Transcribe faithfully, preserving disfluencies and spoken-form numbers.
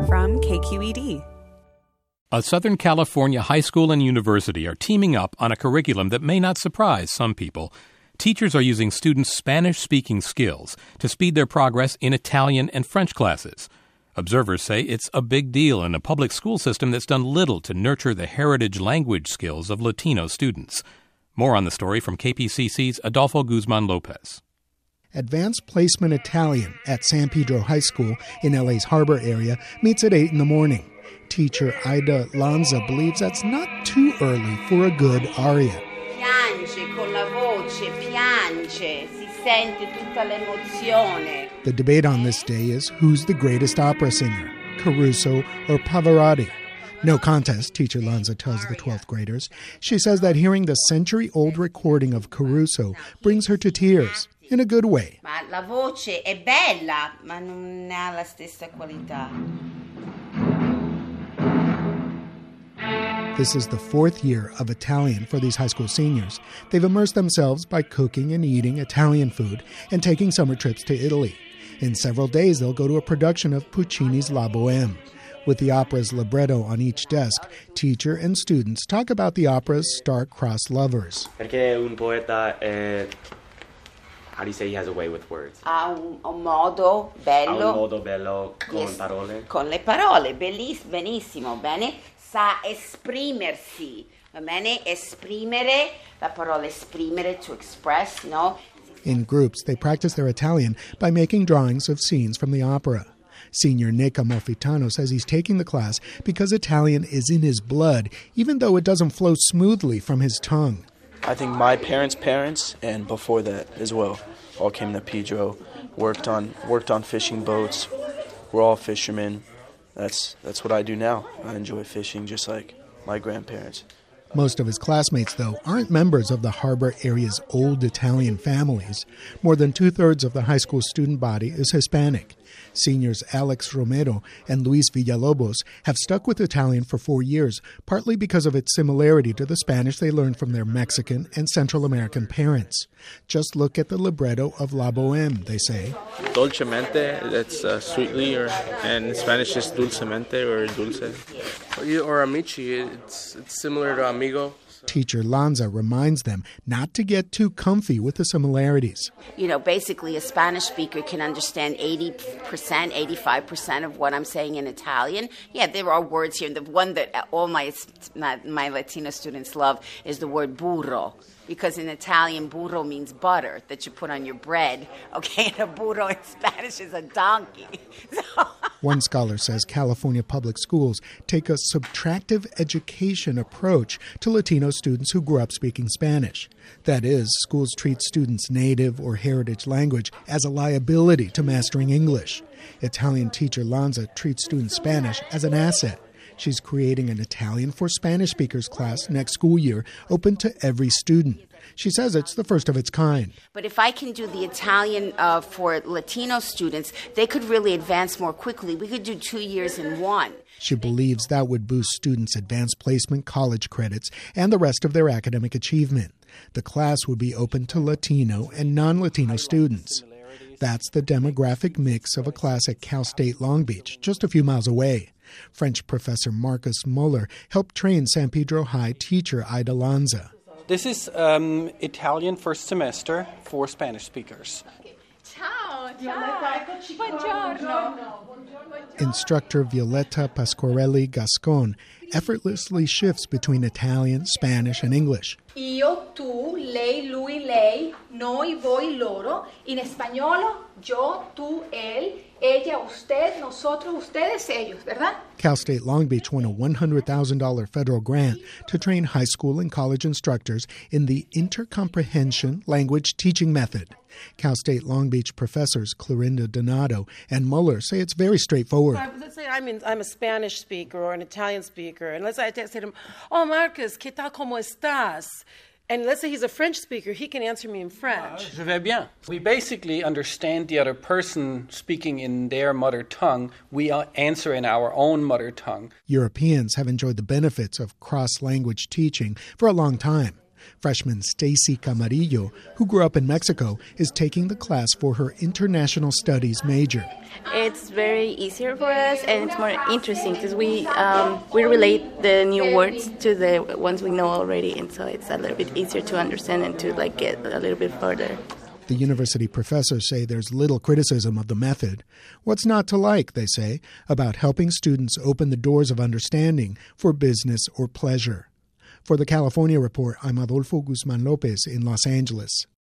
from K Q E D. A Southern California high school and university are teaming up on a curriculum that may not surprise some people. Teachers are using students' Spanish-speaking skills to speed their progress in Italian and French classes. Observers say it's a big deal in a public school system that's done little to nurture the heritage language skills of Latino students. More on the story from K P C C's Adolfo Guzman Lopez. Advanced Placement Italian at San Pedro High School in L A's Harbor area meets at eight in the morning. Teacher Ida Lanza believes that's not too early for a good aria. Piange con la voce, piange, si sente tutta l'emozione. The debate on this day is who's the greatest opera singer, Caruso or Pavarotti? No contest, teacher Lanza tells the twelfth graders. She says that hearing the century-old recording of Caruso brings her to tears, in a good way. Ma la voce è bella, ma non ha la stessa qualità. This is the fourth year of Italian for these high school seniors. They've immersed themselves by cooking and eating Italian food and taking summer trips to Italy. In several days, they'll go to a production of Puccini's La Bohème. With the opera's libretto on each desk, teacher and students talk about the opera's star-crossed lovers. Perché un poeta è... How do you say he has a way with words? Ha un, un modo bello. Ha un modo bello con yes, parole. Con le parole, belliss, benissimo, bene. Sa esprimersi, va bene? Esprimere, la parola esprimere, to express, no? In groups, they practice their Italian by making drawings of scenes from the opera. Senior Nick Amalfitano says he's taking the class because Italian is in his blood, even though it doesn't flow smoothly from his tongue. I think my parents' parents, and before that as well, all came to Pedro, worked on worked on fishing boats. We're all fishermen. That's that's what I do now. I enjoy fishing just like my grandparents. Most of his classmates, though, aren't members of the harbor area's old Italian families. More than two-thirds of the high school student body is Hispanic. Seniors Alex Romero and Luis Villalobos have stuck with Italian for four years, partly because of its similarity to the Spanish they learned from their Mexican and Central American parents. Just look at the libretto of La Bohème, they say. Dolcemente, that's uh, sweetly, or and in Spanish is dulcemente or dulce. Or amici, it's, it's similar to amigo. Teacher Lanza reminds them not to get too comfy with the similarities. You know, basically a Spanish speaker can understand eighty percent, eighty-five percent of what I'm saying in Italian. Yeah, there are words here. The one that all my, my, my Latino students love is the word burro. Because in Italian, burro means butter that you put on your bread. Okay, and a burro in Spanish is a donkey. So one scholar says California public schools take a subtractive education approach to Latino students who grew up speaking Spanish. That is, schools treat students' native or heritage language as a liability to mastering English. Italian teacher Lanza treats students' Spanish as an asset. She's creating an Italian for Spanish speakers class next school year, open to every student. She says it's the first of its kind. But if I can do the Italian uh, for Latino students, they could really advance more quickly. We could do two years in one. She believes that would boost students' advanced placement college credits and the rest of their academic achievement. The class would be open to Latino and non-Latino students. That's the demographic mix of a class at Cal State Long Beach, just a few miles away. French professor Marcus Muller helped train San Pedro High teacher Ida Lanza. This is um, Italian first semester for Spanish speakers. Ciao, ciao. Buongiorno. Instructor Violetta Pasquarelli Gascon effortlessly shifts between Italian, Spanish, and English. Io, tu, lei, lui, lei, noi, voi, loro. In español, yo, tú, él, ella, usted, nosotros, ustedes, ellos, ¿verdad? Cal State Long Beach won a one hundred thousand dollars federal grant to train high school and college instructors in the intercomprehension language teaching method. Cal State Long Beach professors Clorinda Donato and Muller say it's very straightforward. So let's say I'm, in, I'm a Spanish speaker or an Italian speaker, and let's say I say to him, "Oh, Marcus, ¿qué tal, cómo estás?" And let's say he's a French speaker, he can answer me in French. Je vais bien. We basically understand the other person speaking in their mother tongue. We answer in our own mother tongue. Europeans have enjoyed the benefits of cross-language teaching for a long time. Freshman Stacy Camarillo, who grew up in Mexico, is taking the class for her international studies major. It's very easier for us, and it's more interesting because we um, we relate the new words to the ones we know already, and so it's a little bit easier to understand and to like get a little bit further. The university professors say there's little criticism of the method. What's not to like, they say, about helping students open the doors of understanding for business or pleasure? For the California Report, I'm Adolfo Guzman Lopez in Los Angeles.